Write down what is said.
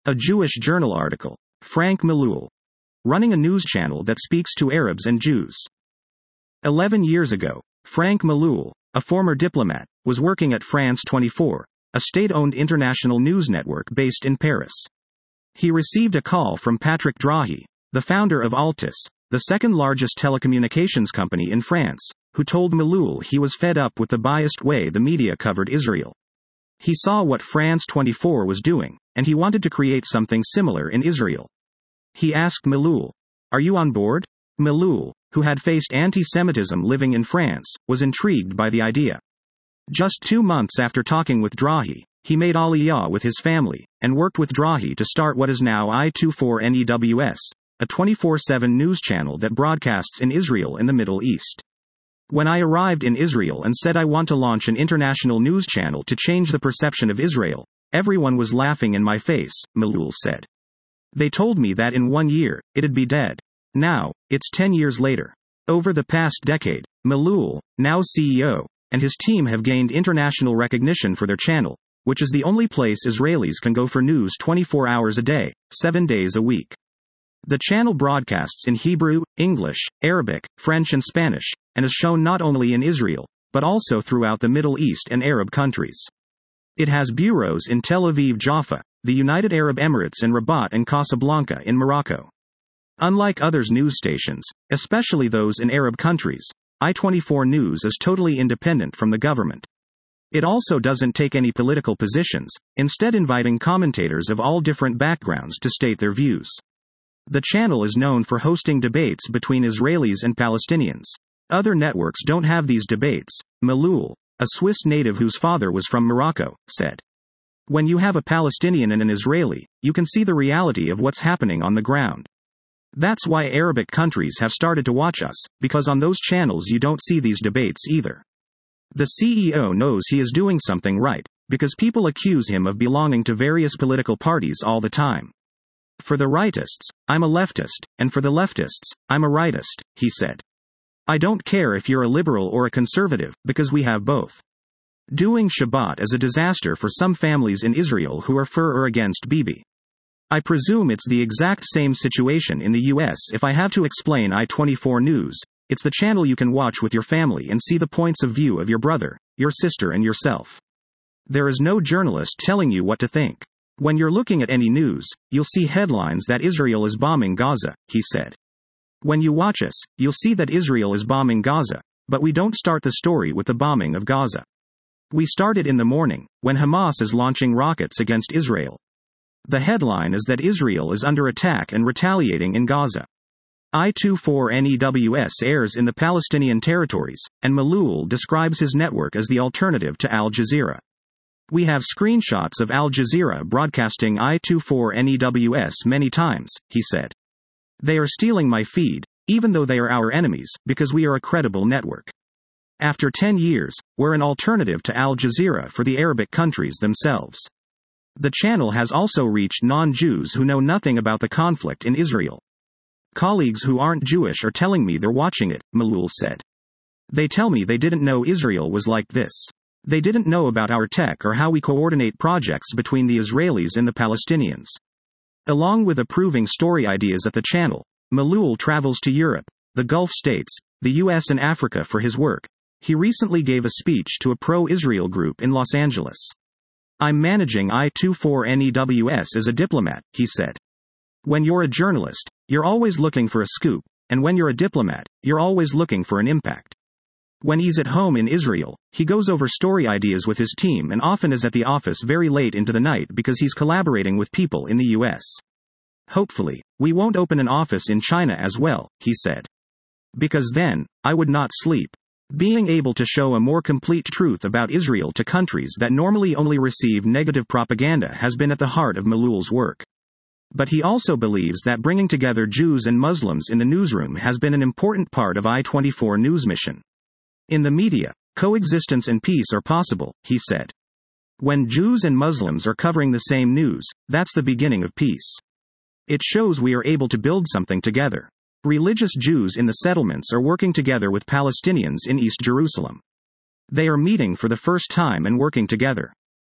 A Jewish Journal article. Frank Malul. Running a news channel that speaks to Arabs and Jews. 11 years ago, Frank Malul, a former diplomat, was working at France 24, a state-owned international news network based in Paris. He received a call from Patrick Drahi, the founder of Altice, the second-largest telecommunications company in France, who told Malul he was fed up with the biased way the media covered Israel. He saw what France 24 was doing, and he wanted to create something similar in Israel. He asked Malul, "Are you on board?" Malul, who had faced anti-Semitism living in France, was intrigued by the idea. Just 2 months after talking with Drahi, he made Aliyah with his family, and worked with Drahi to start what is now I24NEWS, a 24/7 news channel that broadcasts in Israel and the Middle East. When I arrived in Israel and said I want to launch an international news channel to change the perception of Israel, everyone was laughing in my face, Malul said. They told me that in 1 year, it'd be dead. Now, it's 10 years later. Over the past decade, Malul, now CEO, and his team have gained international recognition for their channel, which is the only place Israelis can go for news 24 hours a day, 7 days a week. The channel broadcasts in Hebrew, English, Arabic, French and Spanish, and is shown not only in Israel, but also throughout the Middle East and Arab countries. It has bureaus in Tel Aviv, Jaffa, the United Arab Emirates and Rabat and Casablanca in Morocco. Unlike others news stations, especially those in Arab countries, I24 News is totally independent from the government. It also doesn't take any political positions, instead inviting commentators of all different backgrounds to state their views. The channel is known for hosting debates between Israelis and Palestinians. Other networks don't have these debates, Malul, a Swiss native whose father was from Morocco, said. When you have a Palestinian and an Israeli, you can see the reality of what's happening on the ground. That's why Arabic countries have started to watch us, because on those channels you don't see these debates either. The CEO knows he is doing something right, because people accuse him of belonging to various political parties all the time. For the rightists, I'm a leftist, and for the leftists, I'm a rightist, he said. I don't care if you're a liberal or a conservative, because we have both. Doing Shabbat is a disaster for some families in Israel who are for or against Bibi. I presume it's the exact same situation in the US. If I have to explain I24 News, it's the channel you can watch with your family and see the points of view of your brother, your sister and yourself. There is no journalist telling you what to think. When you're looking at any news, you'll see headlines that Israel is bombing Gaza, he said. When you watch us, you'll see that Israel is bombing Gaza, but we don't start the story with the bombing of Gaza. We start it in the morning, when Hamas is launching rockets against Israel. The headline is that Israel is under attack and retaliating in Gaza. I24NEWS airs in the Palestinian territories, and Malul describes his network as the alternative to Al Jazeera. We have screenshots of Al Jazeera broadcasting I24NEWS many times, he said. They are stealing my feed, even though they are our enemies, because we are a credible network. After 10 years, we're an alternative to Al Jazeera for the Arabic countries themselves. The channel has also reached non-Jews who know nothing about the conflict in Israel. Colleagues who aren't Jewish are telling me they're watching it, Malul said. They tell me they didn't know Israel was like this. They didn't know about our tech or how we coordinate projects between the Israelis and the Palestinians. Along with approving story ideas at the channel, Malul travels to Europe, the Gulf states, the US and Africa for his work. He recently gave a speech to a pro-Israel group in Los Angeles. I'm managing I24NEWS as a diplomat, he said. When you're a journalist, you're always looking for a scoop, and when you're a diplomat, you're always looking for an impact. When he's at home in Israel, he goes over story ideas with his team and often is at the office very late into the night because he's collaborating with people in the US. Hopefully, we won't open an office in China as well, he said. Because then, I would not sleep. Being able to show a more complete truth about Israel to countries that normally only receive negative propaganda has been at the heart of Malul's work. But he also believes that bringing together Jews and Muslims in the newsroom has been an important part of I24 News' mission. In the media, coexistence and peace are possible, he said. When Jews and Muslims are covering the same news, that's the beginning of peace. It shows we are able to build something together. Religious Jews in the settlements are working together with Palestinians in East Jerusalem. They are meeting for the first time and working together.